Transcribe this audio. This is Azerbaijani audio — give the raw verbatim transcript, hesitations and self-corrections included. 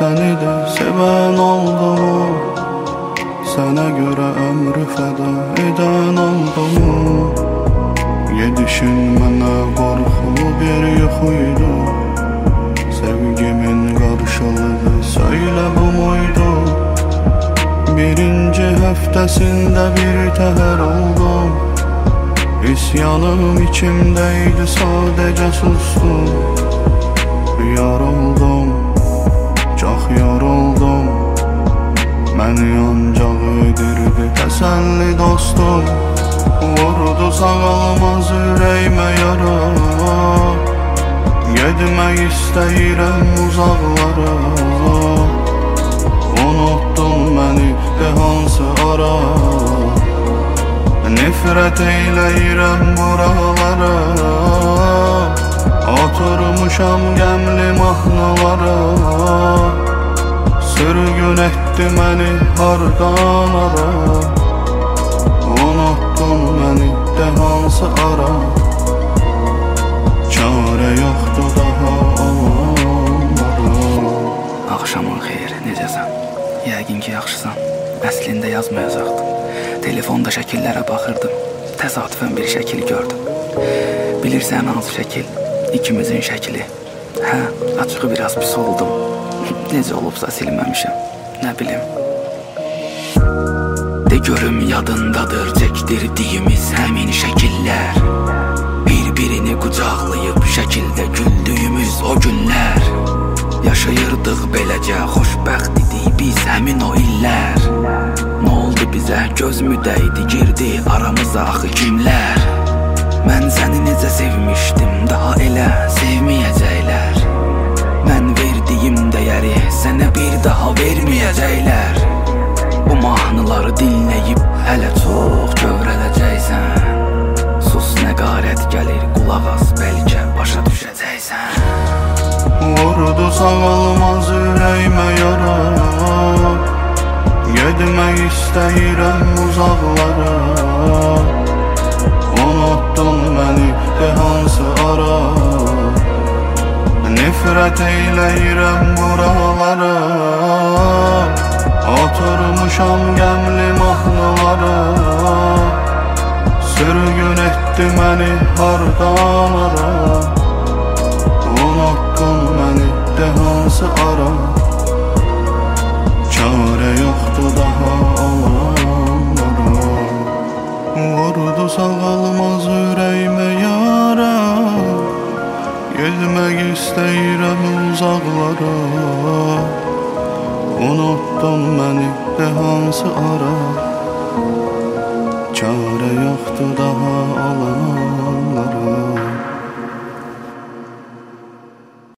səni də sevən oldumu, sənə görə ömrü fəda edən oldumu? Gedişin mənə qorxulu bir yuxuydu, sevgimin qarşılığı söylə bu muydu? Birinci həftəsində bir təhər oldum, İsyanım içimdəydi, sadəcə sustum. Yoruldum, çox yoruldum, məni ancaq öldürdü təsəlli dostum. Vurdu sağalmaz ürəyimə yara, getmək istəyirəm uzaqlara. Unuttun məni də hansı ara, nifrət eyləyirəm buralara. Oturmuşam qəmli mahnılara, sürgün etdi məni hardan ara. Unuttun məni də hansı ara, çarə yoxdur daha onlara. Axşamın xeyir, necəsən? Yəqin ki, yaxşısan. Əslində yazmayacaqdım. Telefonda şəkillərə baxırdım, təsadüfən bir şəkil gördüm. Bilirsən hansı şəkil? İkimizin şəkili. Hə, açığı biraz pis oldum. Necə olubsa silməmişəm, nə bilim. De görüm yadındadır çəkdirdiyimiz həmin şəkillər, bir-birini qucaqlayıb şəkildə güldüyümüz o günlər. Yaşayırdıq beləcə, xoşbəxt idik biz həmin o illər. Nə oldu bizə, göz mü dəydi, girdi aramıza axı kimlər? Mən səni necə sevmişdim, daha elə sevməyəcəklər. Mən verdiyim dəyəri sənə bir daha verməyəcəklər. Bu mahnıları dinləyib hələ çox kövrələcəksən. Sus, nəqarət gəlir, qulaq as, bəlkə başa düşəcəksən. Vurdu sağalmaz ürəyimə yara, getmək istəyirəm uzaqlara. Unuttun məni də hansı ara, nifrət eyləyirəm buralara. Oturmuşam qəmli mahnılara, sürgün etdi məni hardan ara. Unuttun məni də hansı ara, çarə yoxdur daha olanlara. Vurdu sağalmaz ürəyimə yara, getmək istəyirəm uzaqlara. Unuttun məni də hansı ara, çarə yoxdur daha olanlara.